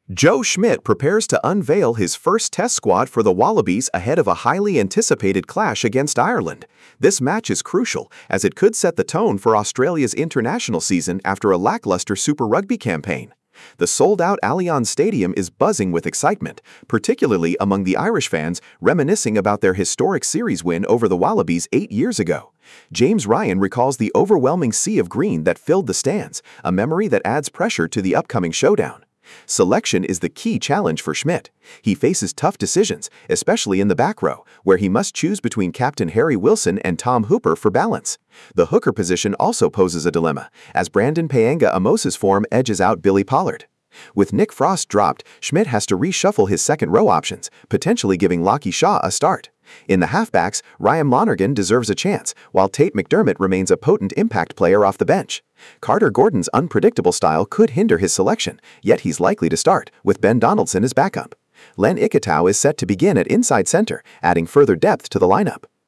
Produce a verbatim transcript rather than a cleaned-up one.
Joe Schmidt prepares to unveil his first test squad for the Wallabies ahead of a highly anticipated clash against Ireland. This match is crucial, as it could set the tone for Australia's international season after a lackluster Super Rugby campaign. The sold-out Allianz Stadium is buzzing with excitement, particularly among the Irish fans reminiscing about their historic series win over the Wallabies eight years ago. James Ryan recalls the overwhelming sea of green that filled the stands, a memory that adds pressure to the upcoming showdown. Selection is the key challenge for Schmidt. He faces tough decisions, especially in the back row, where he must choose between Captain Harry Wilson and Tom Hooper for balance. The hooker position also poses a dilemma, as Brandon Paenga-Amos's form edges out Billy Pollard. With Nick Frost dropped, Schmidt has to reshuffle his second row options, potentially giving Lachie Shaw a start. In the halfbacks, Ryan Lonergan deserves a chance, while Tate McDermott remains a potent impact player off the bench. Carter Gordon's unpredictable style could hinder his selection, yet he's likely to start, with Ben Donaldson as backup. Len Ikitau is set to begin at inside center, adding further depth to the lineup.